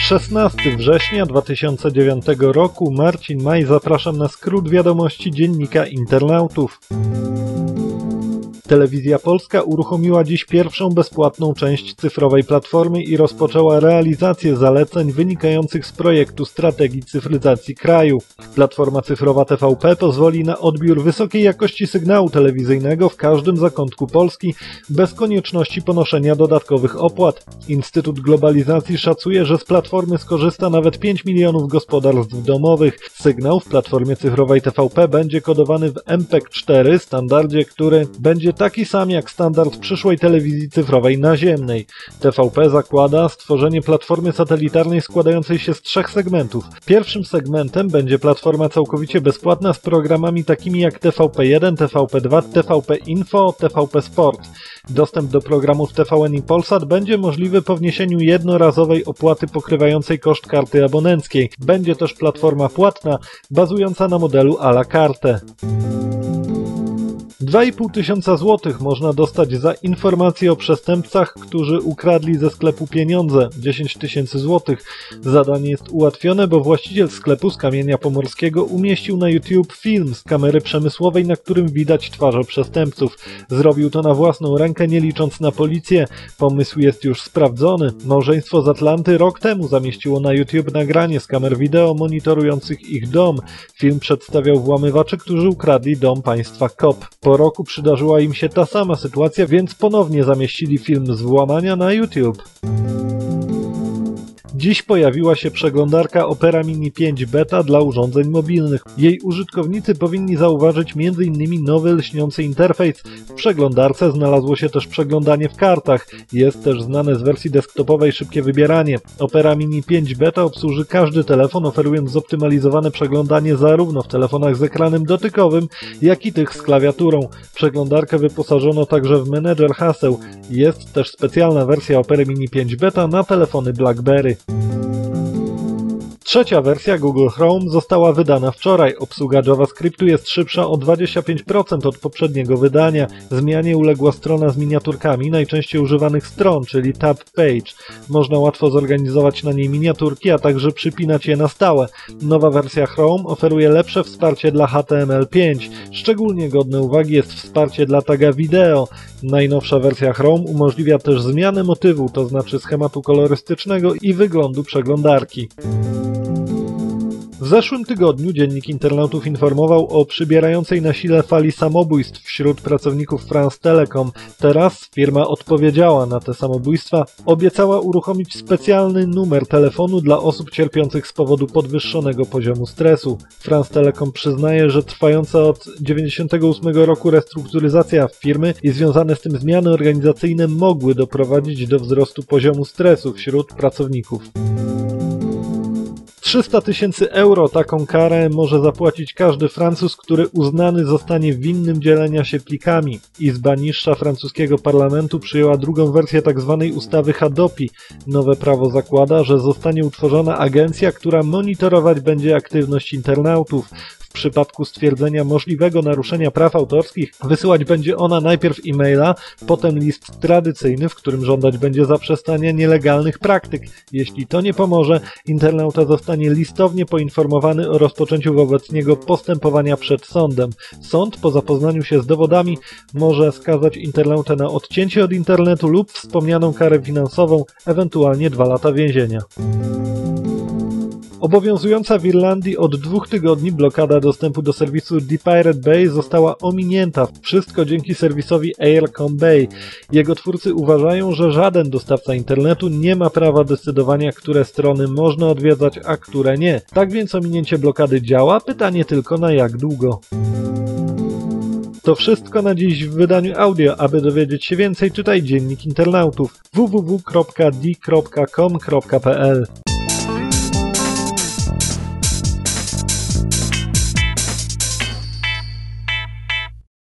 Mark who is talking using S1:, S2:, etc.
S1: 16 września 2009 roku. Marcin Maj, zapraszam na skrót wiadomości Dziennika Internautów. Telewizja Polska uruchomiła dziś pierwszą bezpłatną część cyfrowej platformy i rozpoczęła realizację zaleceń wynikających z projektu strategii cyfryzacji kraju. Platforma cyfrowa TVP pozwoli na odbiór wysokiej jakości sygnału telewizyjnego w każdym zakątku Polski bez konieczności ponoszenia dodatkowych opłat. Instytut Globalizacji szacuje, że z platformy skorzysta nawet 5 milionów gospodarstw domowych. Sygnał w platformie cyfrowej TVP będzie kodowany w MPEG-4, standardzie, który będzie taki sam jak standard przyszłej telewizji cyfrowej naziemnej. TVP zakłada stworzenie platformy satelitarnej składającej się z 3 segmentów. Pierwszym segmentem będzie platforma całkowicie bezpłatna z programami takimi jak TVP1, TVP2, TVP Info, TVP Sport. Dostęp do programów TVN i Polsat będzie możliwy po wniesieniu jednorazowej opłaty pokrywającej koszt karty abonenckiej. Będzie też platforma płatna, bazująca na modelu à la carte. 2,5 tysiąca złotych można dostać za informacje o przestępcach, którzy ukradli ze sklepu pieniądze. 10 tysięcy złotych. Zadanie jest ułatwione, bo właściciel sklepu z Kamienia Pomorskiego umieścił na YouTube film z kamery przemysłowej, na którym widać twarze przestępców. Zrobił to na własną rękę, nie licząc na policję. Pomysł jest już sprawdzony. Małżeństwo z Atlanty rok temu zamieściło na YouTube nagranie z kamer wideo monitorujących ich dom. Film przedstawiał włamywaczy, którzy ukradli dom państwa KOP. Po roku przydarzyła im się ta sama sytuacja, więc ponownie zamieścili film z włamania na YouTube. Dziś pojawiła się przeglądarka Opera Mini 5 Beta dla urządzeń mobilnych. Jej użytkownicy powinni zauważyć m.in. nowy lśniący interfejs. W przeglądarce znalazło się też przeglądanie w kartach. Jest też znane z wersji desktopowej szybkie wybieranie. Opera Mini 5 Beta obsłuży każdy telefon, oferując zoptymalizowane przeglądanie zarówno w telefonach z ekranem dotykowym, jak i tych z klawiaturą. Przeglądarkę wyposażono także w menedżer haseł. Jest też specjalna wersja Opery Mini 5 Beta na telefony BlackBerry. Trzecia wersja Google Chrome została wydana wczoraj. Obsługa JavaScriptu jest szybsza o 25% od poprzedniego wydania. Zmianie uległa strona z miniaturkami najczęściej używanych stron, czyli Tab Page. Można łatwo zorganizować na niej miniaturki, a także przypinać je na stałe. Nowa wersja Chrome oferuje lepsze wsparcie dla HTML5. Szczególnie godne uwagi jest wsparcie dla taga wideo. Najnowsza wersja Chrome umożliwia też zmianę motywu, to znaczy schematu kolorystycznego i wyglądu przeglądarki. W zeszłym tygodniu Dziennik Internautów informował o przybierającej na sile fali samobójstw wśród pracowników France Telecom. Teraz firma odpowiedziała na te samobójstwa. Obiecała uruchomić specjalny numer telefonu dla osób cierpiących z powodu podwyższonego poziomu stresu. France Telecom przyznaje, że trwająca od 1998 roku restrukturyzacja firmy i związane z tym zmiany organizacyjne mogły doprowadzić do wzrostu poziomu stresu wśród pracowników. 300 tysięcy euro taką karę może zapłacić każdy Francuz, który uznany zostanie winnym dzielenia się plikami. Izba niższa francuskiego parlamentu przyjęła drugą wersję tzw. ustawy Hadopi. Nowe prawo zakłada, że zostanie utworzona agencja, która monitorować będzie aktywność internautów. W przypadku stwierdzenia możliwego naruszenia praw autorskich wysyłać będzie ona najpierw e-maila, potem list tradycyjny, w którym żądać będzie zaprzestania nielegalnych praktyk. Jeśli to nie pomoże, internauta zostanie listownie poinformowany o rozpoczęciu wobec niego postępowania przed sądem. Sąd po zapoznaniu się z dowodami może skazać internautę na odcięcie od internetu lub wspomnianą karę finansową, ewentualnie 2 lata więzienia. Obowiązująca w Irlandii od 2 tygodni blokada dostępu do serwisu The Pirate Bay została ominięta. Wszystko dzięki serwisowi Eircom-Bay. Jego twórcy uważają, że żaden dostawca internetu nie ma prawa decydowania, które strony można odwiedzać, a które nie. Tak więc ominięcie blokady działa, pytanie tylko na jak długo. To wszystko na dziś w wydaniu audio. Aby dowiedzieć się więcej, czytaj Dziennik Internautów www.di.com.pl